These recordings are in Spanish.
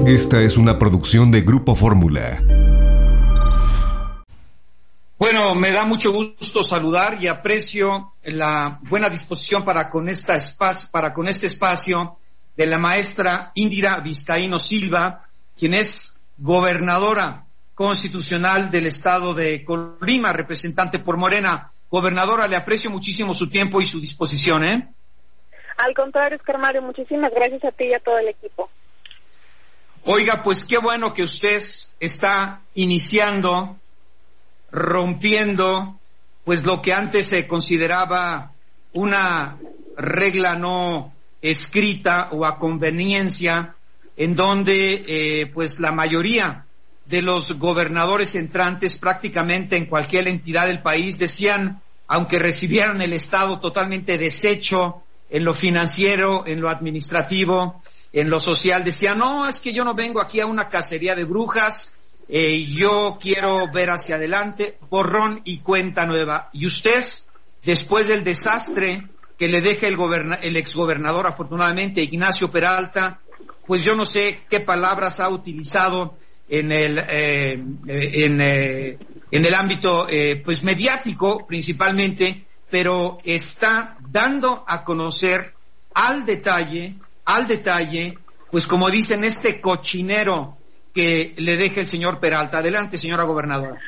Esta es una producción de Grupo Fórmula. Bueno, me da mucho gusto saludar y aprecio la buena disposición para con este espacio de la maestra Indira Vizcaíno Silva, quien es gobernadora constitucional del estado de Colima, representante por Morena. Gobernadora, le aprecio muchísimo su tiempo y su disposición, ¿eh? Al contrario, Oscar Mario, muchísimas gracias a ti y a todo el equipo. Oiga, pues qué bueno que usted está iniciando, rompiendo, pues lo que antes se consideraba una regla no escrita o a conveniencia, en donde pues la mayoría de los gobernadores entrantes prácticamente en cualquier entidad del país decían, aunque recibieron el Estado totalmente deshecho en lo financiero, en lo administrativo, en lo social, decían, no, es que yo no vengo aquí a una cacería de brujas, yo quiero ver hacia adelante, borrón y cuenta nueva. Y usted, después del desastre que le deja el exgobernador, afortunadamente, Ignacio Peralta, pues yo no sé qué palabras ha utilizado en el ámbito pues mediático principalmente, pero está dando a conocer al detalle, pues como dicen, este cochinero que le deja el señor Peralta. Adelante, señora gobernadora.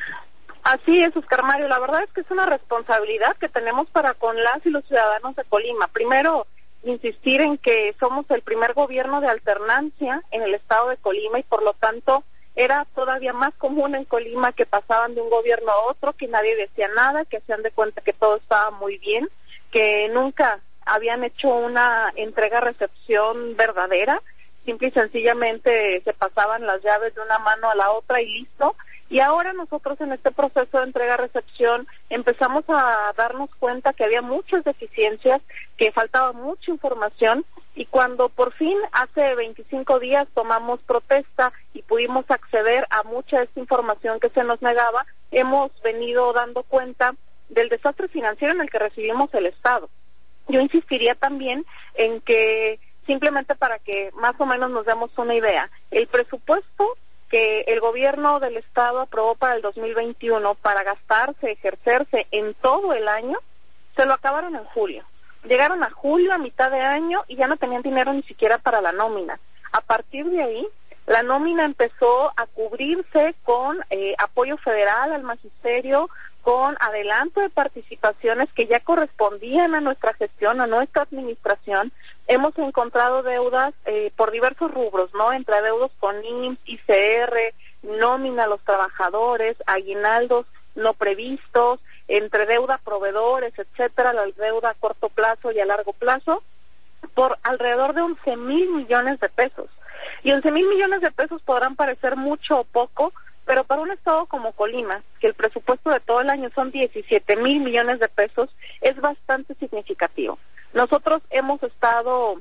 Así es, Oscar Mario, la verdad es que es una responsabilidad que tenemos para con las y los ciudadanos de Colima. Primero, insistir en que somos el primer gobierno de alternancia en el estado de Colima y por lo tanto era todavía más común en Colima que pasaban de un gobierno a otro, que nadie decía nada, que hacían de cuenta que todo estaba muy bien, que nunca habían hecho una entrega-recepción verdadera, simple y sencillamente se pasaban las llaves de una mano a la otra y listo. Y ahora nosotros en este proceso de entrega-recepción empezamos a darnos cuenta que había muchas deficiencias, que faltaba mucha información, y cuando por fin hace 25 días tomamos protesta y pudimos acceder a mucha de esta información que se nos negaba, hemos venido dando cuenta del desastre financiero en el que recibimos el Estado. Yo insistiría también en que, simplemente para que más o menos nos demos una idea, el presupuesto que el gobierno del Estado aprobó para el 2021 para gastarse, ejercerse en todo el año, se lo acabaron en julio. Llegaron a julio, a mitad de año, y ya no tenían dinero ni siquiera para la nómina. A partir de ahí, la nómina empezó a cubrirse con apoyo federal al magisterio, con adelanto de participaciones que ya correspondían a nuestra gestión, a nuestra administración. Hemos encontrado deudas por diversos rubros, ¿no? Entre adeudos con IMSS, ICR, nómina a los trabajadores, aguinaldos no previstos, entre deuda a proveedores, etcétera, la deuda a corto plazo y a largo plazo, por alrededor de 11,000 millones de pesos. Y 11,000 millones de pesos podrán parecer mucho o poco, pero para un estado como Colima, que el presupuesto de todo el año son 17,000 millones de pesos, es bastante significativo. Nosotros hemos estado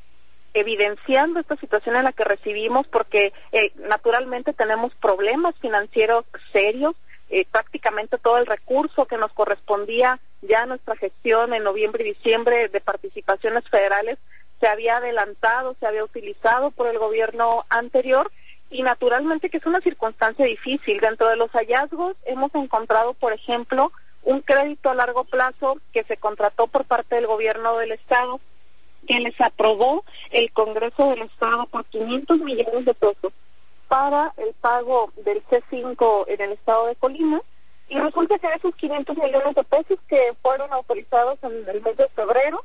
evidenciando esta situación en la que recibimos porque naturalmente tenemos problemas financieros serios. Prácticamente todo el recurso que nos correspondía ya a nuestra gestión en noviembre y diciembre de participaciones federales se había adelantado, se había utilizado por el gobierno anterior, y naturalmente que es una circunstancia difícil. Dentro de los hallazgos hemos encontrado, por ejemplo, un crédito a largo plazo que se contrató por parte del gobierno del Estado, que les aprobó el Congreso del Estado por 500 millones de pesos para el pago del C5 en el estado de Colima, y resulta que de esos 500 millones de pesos que fueron autorizados en el mes de febrero,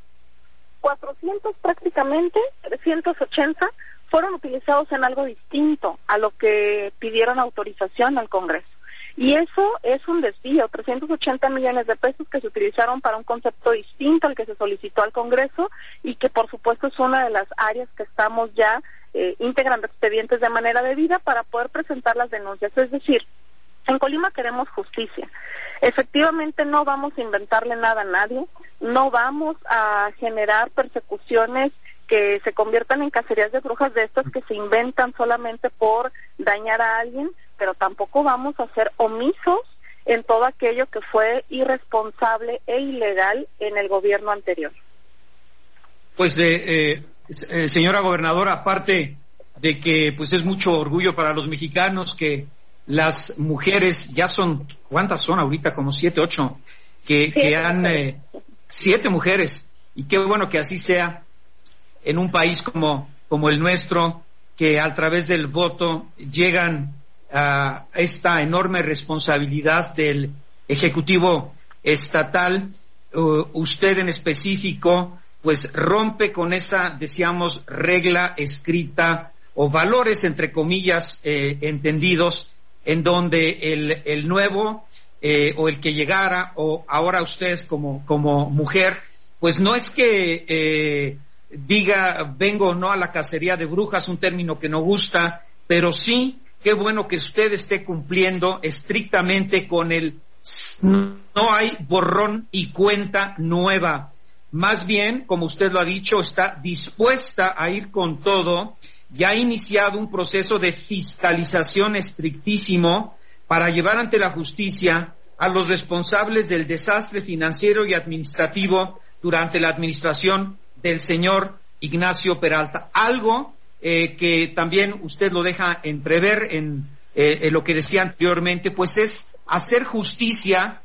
400 prácticamente, 380, fueron utilizados en algo distinto a lo que pidieron autorización al Congreso. Y eso es un desvío, 380 millones de pesos que se utilizaron para un concepto distinto al que se solicitó al Congreso, y que por supuesto es una de las áreas que estamos ya integrando expedientes de manera debida para poder presentar las denuncias. Es decir, en Colima queremos justicia. Efectivamente no vamos a inventarle nada a nadie, no vamos a generar persecuciones que se conviertan en cacerías de brujas de estas que se inventan solamente por dañar a alguien, pero tampoco vamos a ser omisos en todo aquello que fue irresponsable e ilegal en el gobierno anterior. Pues, señora gobernadora, aparte de que pues es mucho orgullo para los mexicanos que las mujeres, ya son, ¿cuántas son ahorita? Como 7, 8, que han, 7 mujeres, y qué bueno que así sea en un país como el nuestro, que a través del voto llegan a esta enorme responsabilidad del Ejecutivo Estatal. Usted en específico pues rompe con esa, decíamos, regla escrita o valores entre comillas entendidos, en donde el nuevo o el que llegara, o ahora usted como mujer, pues no es que diga vengo o no a la cacería de brujas, un término que no gusta, pero sí, qué bueno que usted esté cumpliendo estrictamente con el no hay borrón y cuenta nueva. Más bien, como usted lo ha dicho, está dispuesta a ir con todo y ha iniciado un proceso de fiscalización estrictísimo para llevar ante la justicia a los responsables del desastre financiero y administrativo durante la administración del señor Ignacio Peralta. Algo que también usted lo deja entrever en lo que decía anteriormente, pues es hacer justicia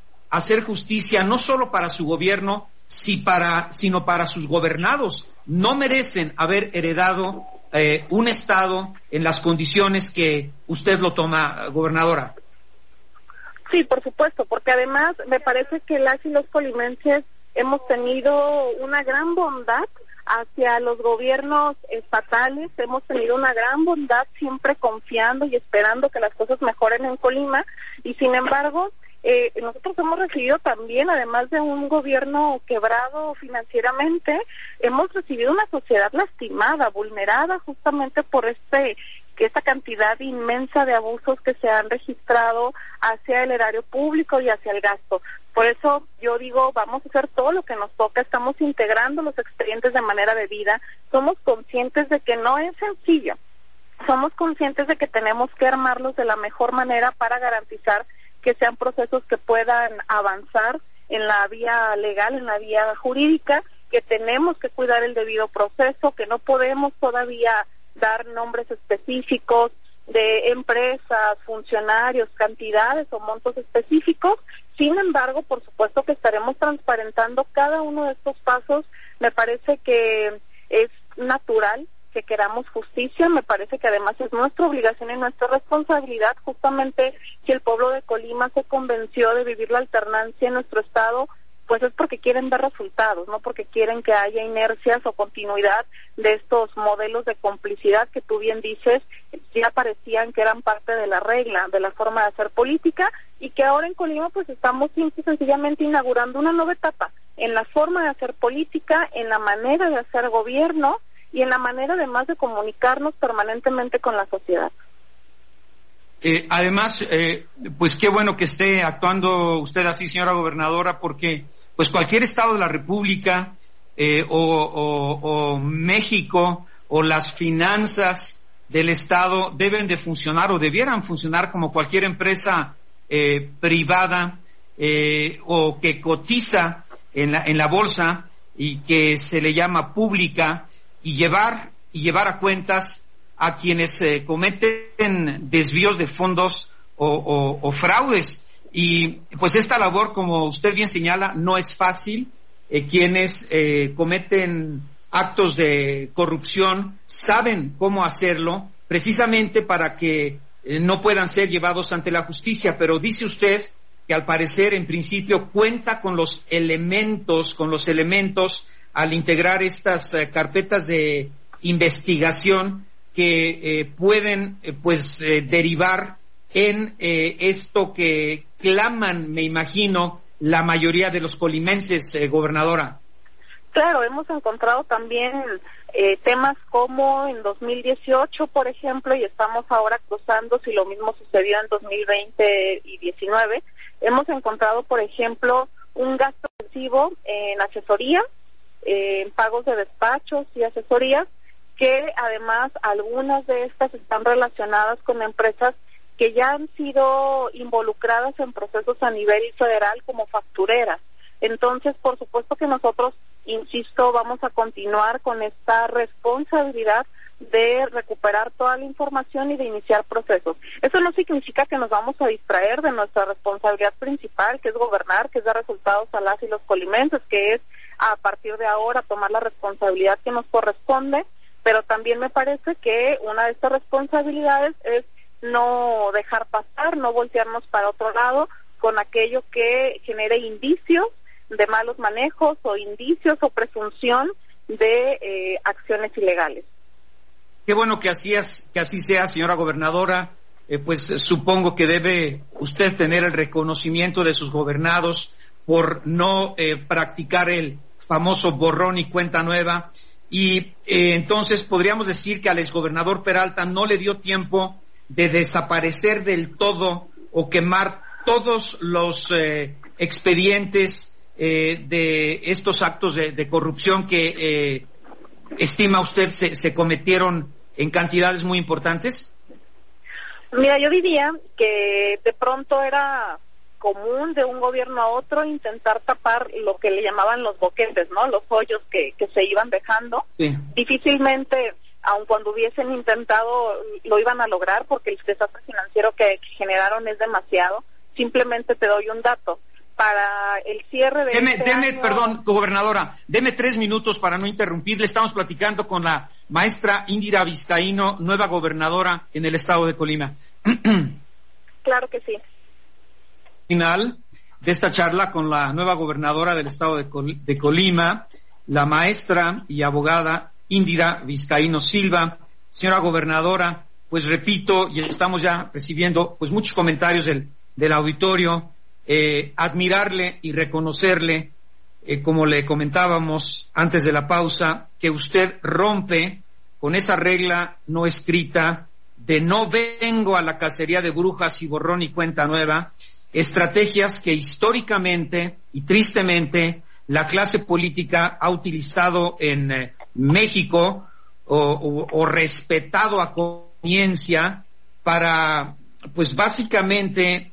no solo para su gobierno, sino para sus gobernados. No merecen haber heredado un Estado en las condiciones que usted lo toma, gobernadora. Sí, por supuesto, porque además me parece que las y los colimenses hemos tenido una gran bondad hacia los gobiernos estatales, hemos tenido una gran bondad siempre confiando y esperando que las cosas mejoren en Colima, y sin embargo nosotros hemos recibido también, además de un gobierno quebrado financieramente, hemos recibido una sociedad lastimada, vulnerada justamente por esta cantidad inmensa de abusos que se han registrado hacia el erario público y hacia el gasto. Por eso yo digo, vamos a hacer todo lo que nos toca, estamos integrando los expedientes de manera debida, somos conscientes de que no es sencillo, somos conscientes de que tenemos que armarlos de la mejor manera para garantizar que sean procesos que puedan avanzar en la vía legal, en la vía jurídica, que tenemos que cuidar el debido proceso, que no podemos todavía dar nombres específicos de empresas, funcionarios, cantidades o montos específicos. Sin embargo, por supuesto que estaremos transparentando cada uno de estos pasos. Me parece que es natural que queramos justicia, me parece que además es nuestra obligación y nuestra responsabilidad, justamente si el pueblo de Colima se convenció de vivir la alternancia en nuestro estado, pues es porque quieren ver resultados, no porque quieren que haya inercias o continuidad de estos modelos de complicidad que tú bien dices, ya parecían que eran parte de la regla, de la forma de hacer política, y que ahora en Colima pues estamos simple y sencillamente inaugurando una nueva etapa en la forma de hacer política, en la manera de hacer gobierno y en la manera además de comunicarnos permanentemente con la sociedad. Además, pues qué bueno que esté actuando usted así, señora gobernadora, porque pues cualquier estado de la República o México o las finanzas del estado deben de funcionar o debieran funcionar como cualquier empresa privada o que cotiza en la bolsa y que se le llama pública, y llevar a cuentas a quienes cometen desvíos de fondos o fraudes. Y pues esta labor, como usted bien señala, no es fácil. Quienes cometen actos de corrupción saben cómo hacerlo, precisamente para que no puedan ser llevados ante la justicia. Pero dice usted que al parecer en principio cuenta con los elementos al integrar estas carpetas de investigación que pueden derivar en esto que claman, me imagino, la mayoría de los colimenses, gobernadora. Claro, hemos encontrado también temas como en 2018, por ejemplo, y estamos ahora cruzando si lo mismo sucedió en 2020 y 19. Hemos encontrado, por ejemplo, un gasto excesivo en asesoría, en pagos de despachos y asesorías, que además algunas de estas están relacionadas con empresas que ya han sido involucradas en procesos a nivel federal como factureras. Entonces, por supuesto que nosotros, insisto, vamos a continuar con esta responsabilidad de recuperar toda la información y de iniciar procesos. Eso no significa que nos vamos a distraer de nuestra responsabilidad principal, que es gobernar, que es dar resultados a las y los colimenses, que es a partir de ahora tomar la responsabilidad que nos corresponde, pero también me parece que una de estas responsabilidades es no dejar pasar, no voltearnos para otro lado con aquello que genere indicios de malos manejos o indicios o presunción de acciones ilegales. Qué bueno que así sea, señora gobernadora. Pues supongo que debe usted tener el reconocimiento de sus gobernados por no practicar el famoso borrón y cuenta nueva. Y entonces podríamos decir que al exgobernador Peralta no le dio tiempo de desaparecer del todo o quemar todos los expedientes de estos actos de corrupción que estima usted se cometieron en cantidades muy importantes. Mira, yo diría que de pronto era común de un gobierno a otro intentar tapar lo que le llamaban los boquetes, ¿no? Los hoyos que se iban dejando. Sí. Difícilmente, aun cuando hubiesen intentado, lo iban a lograr porque el desastre financiero que generaron es demasiado. Simplemente te doy un dato. Para el cierre de año... Perdón, gobernadora, deme 3 minutos para no interrumpirle. Estamos platicando con la maestra Indira Vizcaíno, nueva gobernadora en el estado de Colima. Claro que sí. Final de esta charla con la nueva gobernadora del estado de Colima, la maestra y abogada Indira Vizcaíno Silva. Señora gobernadora, pues repito, y estamos ya recibiendo pues muchos comentarios del auditorio. Admirarle y reconocerle, como le comentábamos antes de la pausa, que usted rompe con esa regla no escrita de no vengo a la cacería de brujas y borrón y cuenta nueva, estrategias que históricamente y tristemente la clase política ha utilizado en México o respetado a conciencia para, pues básicamente,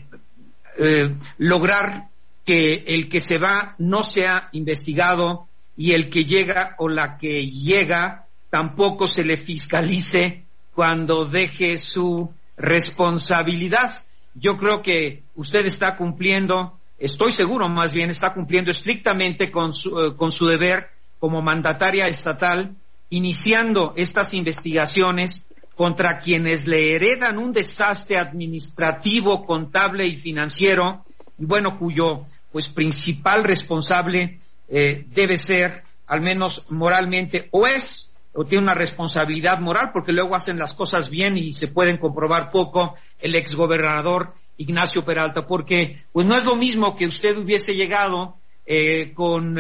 lograr que el que se va no sea investigado y el que llega o la que llega tampoco se le fiscalice cuando deje su responsabilidad. Yo creo que usted está cumpliendo, estoy seguro más bien, está cumpliendo estrictamente con su deber como mandataria estatal, iniciando estas investigaciones contra quienes le heredan un desastre administrativo, contable y financiero, y bueno, cuyo pues principal responsable debe ser, al menos moralmente, o tiene una responsabilidad moral, porque luego hacen las cosas bien y se pueden comprobar poco, el exgobernador Ignacio Peralta, porque pues no es lo mismo que usted hubiese llegado con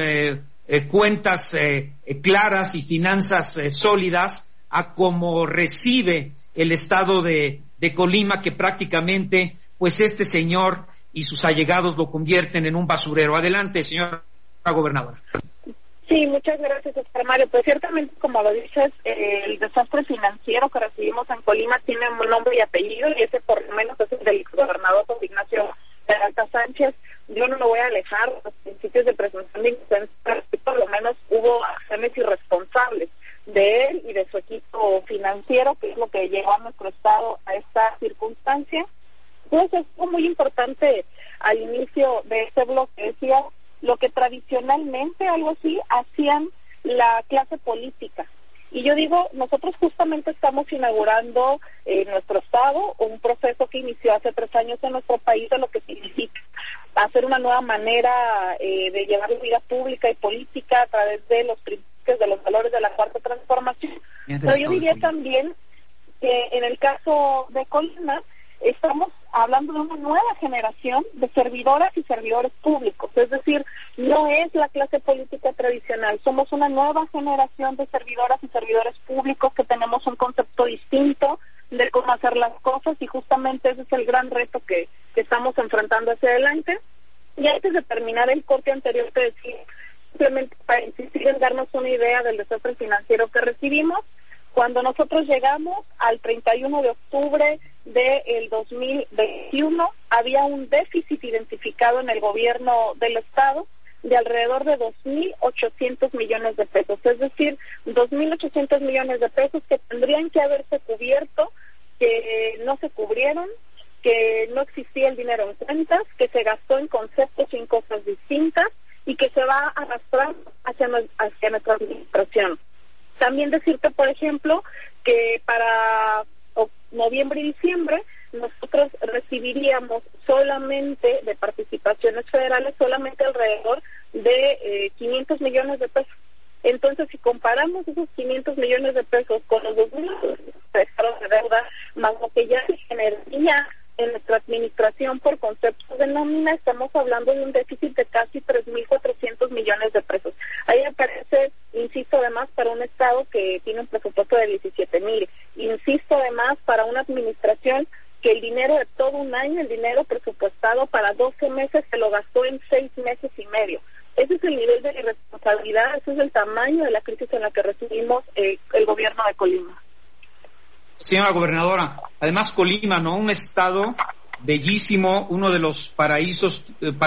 cuentas claras y finanzas sólidas, a como recibe el estado de Colima, que prácticamente pues este señor y sus allegados lo convierten en un basurero. Adelante, señora gobernadora. Sí, muchas gracias, Oscar Mario. Pues ciertamente, como lo dices, el desastre financiero que recibimos en Colima tiene un nombre y apellido, y ese por lo menos es el del gobernador Ignacio Peralta Sánchez. Yo no me voy a alejar de los principios de presunción de inocencia, por lo menos hubo acciones irresponsables de él y de su equipo financiero, que es lo que llevó a nuestro estado a esta circunstancia. Entonces, fue muy importante al inicio de este bloque, decía, lo que tradicionalmente, algo así, hacían la clase política. Y yo digo, nosotros justamente estamos inaugurando en nuestro estado un proceso que inició hace 3 años en nuestro país, de lo que significa hacer una nueva manera de llevar la vida pública y política a través de los principios, de los valores de la Cuarta Transformación. Pero yo diría también que en el caso de Colima estamos hablando de una nueva generación de servidoras y servidores públicos, es decir, no es la clase política tradicional, somos una nueva generación de servidoras y servidores públicos que tenemos un concepto distinto de cómo hacer las cosas, y justamente ese es el gran reto que estamos enfrentando hacia adelante. Y antes de terminar el corte anterior te decía, simplemente para insistir en darnos una idea del desastre financiero que recibimos, cuando nosotros llegamos al 31 de octubre del 2021, había un déficit identificado en el gobierno del estado de alrededor de 2.800 millones de pesos, es decir, 2.800 millones de pesos que tendrían que haberse cubierto, que no se cubrieron, que no existía el dinero en cuentas, que se gastó en conceptos y en cosas distintas y que se va a arrastrar hacia nuestra administración. También decirte, por ejemplo, que para noviembre y diciembre nosotros recibiríamos solamente de participaciones federales solamente alrededor de 500 millones de pesos. Entonces, si comparamos esos 500 millones de pesos con los 2.000 de deuda, más lo que ya se generaría en nuestra administración por conceptos de nómina, estamos hablando de un déficit de casi 3.400 millones de pesos. Ahí aparece, insisto, además, para un Estado que tiene un presupuesto de 17,000. Insisto, además, para una administración que el dinero de todo un año, el dinero presupuestado para 12 meses, se lo gastó en 6 meses y medio. Ese es el nivel de irresponsabilidad, ese es el tamaño de la crisis en la que recibimos el gobierno de Colima. Señora gobernadora, además Colima, ¿no? Un estado bellísimo, uno de los paraísos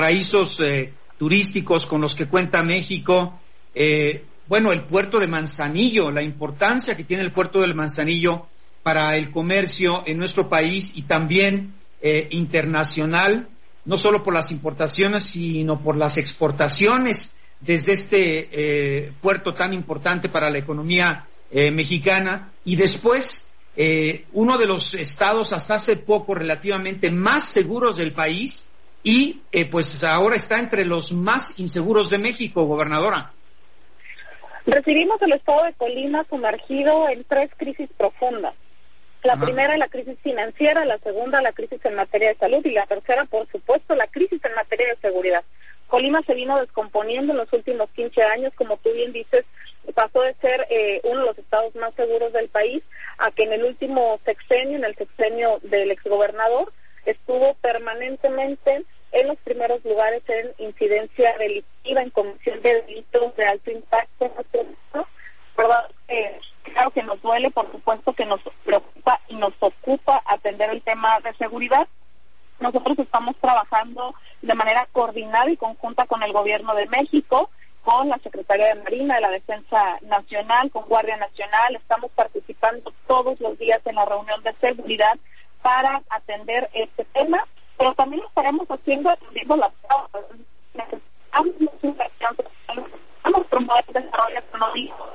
turísticos con los que cuenta México. Bueno, el puerto de Manzanillo, la importancia que tiene el puerto del Manzanillo para el comercio en nuestro país y también internacional, no solo por las importaciones, sino por las exportaciones desde este puerto tan importante para la economía mexicana. Y después, uno de los estados hasta hace poco relativamente más seguros del país y pues ahora está entre los más inseguros de México, gobernadora. Recibimos el estado de Colima sumergido en 3 crisis profundas. La primera, la crisis financiera; la segunda, la crisis en materia de salud; y la tercera, por supuesto, la crisis en materia de seguridad. Colima se vino descomponiendo en los últimos 15 años, como tú bien dices, pasó de ser uno de los estados más seguros del país a que en el último sexenio, en el sexenio del exgobernador, estuvo permanentemente en los primeros lugares en incidencia delictiva, en comisión de delitos de alto impacto en nuestro estado. ¿Verdad? Claro que nos duele, por supuesto que nos preocupa y nos ocupa atender el tema de seguridad. Nosotros estamos trabajando de manera coordinada y conjunta con el Gobierno de México, con la Secretaría de Marina, de la Defensa Nacional, con Guardia Nacional. Estamos participando todos los días en la reunión de seguridad para atender este tema, pero también lo estaremos atendiendo las causas. Necesitamos inversión, necesitamos promover el desarrollo económico.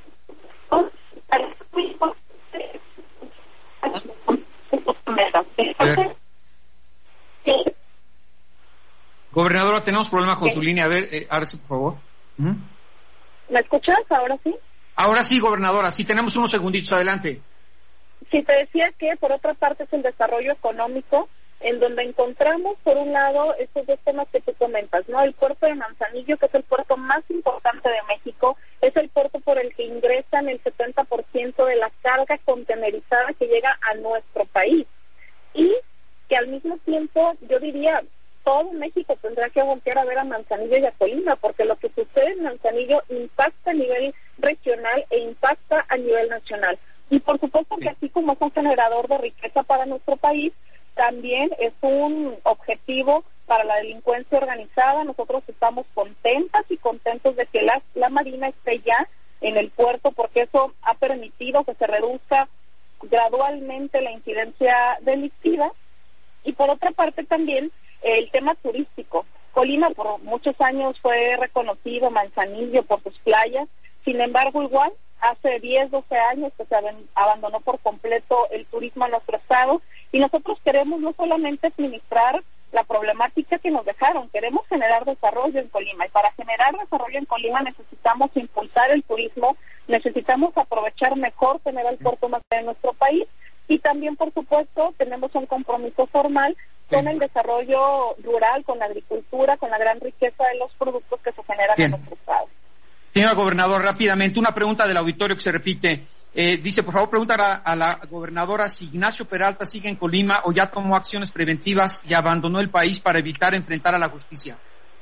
Gobernadora, tenemos problemas con su línea. A ver, Arce, por favor. ¿Me escuchas? ¿Ahora sí? Ahora sí, gobernadora. Sí, tenemos unos segunditos. Adelante. Sí, te decía que, por otra parte, es el desarrollo económico, en donde encontramos, por un lado, estos 2 temas que tú comentas, ¿no? El puerto de Manzanillo, que es el puerto más importante de México, es el puerto por el que ingresan el 70% de la carga contenerizada que llega a nuestro país. Y que al mismo tiempo, yo diría, todo México tendrá que voltear a ver a Manzanillo y a Colima, porque lo que sucede en Manzanillo impacta a nivel regional e impacta a nivel nacional. Y por supuesto que así como es un generador de riqueza para nuestro país, también es un objetivo para la delincuencia organizada. Nosotros estamos contentas y contentos de que la Marina esté ya en el puerto, porque eso ha permitido que se reduzca gradualmente la incidencia delictiva. Y por otra parte también el tema turístico. Colima por muchos años fue reconocido, Manzanillo, por sus playas. Sin embargo, igual, hace 10, 12 años que se abandonó por completo el turismo en nuestro estado, y nosotros queremos no solamente administrar la problemática que nos dejaron, queremos generar desarrollo en Colima, y para generar desarrollo en Colima necesitamos impulsar el turismo, necesitamos aprovechar mejor tener el puerto más grande de nuestro país, y también, por supuesto, tenemos un compromiso formal con el desarrollo rural, con la agricultura, con la gran riqueza de los productos que se generan en nuestro estado. Señora gobernadora, rápidamente, una pregunta del auditorio que se repite. Dice, por favor, preguntar a la gobernadora si Ignacio Peralta sigue en Colima o ya tomó acciones preventivas y abandonó el país para evitar enfrentar a la justicia.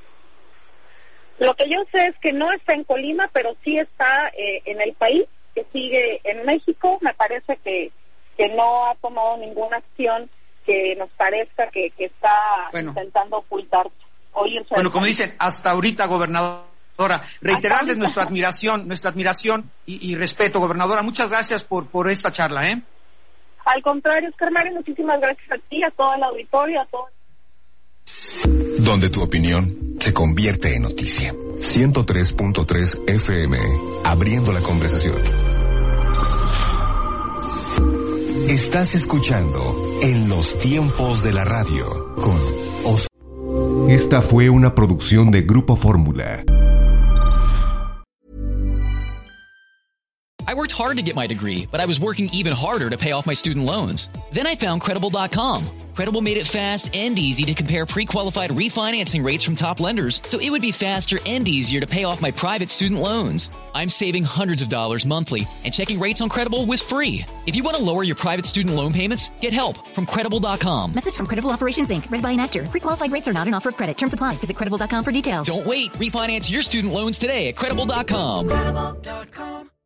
Lo que yo sé es que no está en Colima, pero sí está en el país, que sigue en México. Me parece que no ha tomado ninguna acción que nos parezca que está intentando ocultar oírse. Bueno, como dicen, hasta ahorita, gobernadora, reiterarles nuestra admiración y respeto, gobernadora. Muchas gracias por esta charla, ¿eh? Al contrario, Oscar Mario, muchísimas gracias a ti, a todo el auditorio, a todos. Donde tu opinión se convierte en noticia. 103.3 FM, abriendo la conversación. Estás escuchando En los tiempos de la radio con Esta fue una producción de Grupo Fórmula. I worked hard to get my degree, but I was working even harder to pay off my student loans. Then I found Credible.com. Credible made it fast and easy to compare pre-qualified refinancing rates from top lenders, so it would be faster and easier to pay off my private student loans. I'm saving hundreds of dollars monthly, and checking rates on Credible was free. If you want to lower your private student loan payments, get help from Credible.com. Message from Credible Operations, Inc. Read by an actor. Pre-qualified rates are not an offer of credit. Terms apply. Visit Credible.com for details. Don't wait. Refinance your student loans today at Credible.com. Credible.com.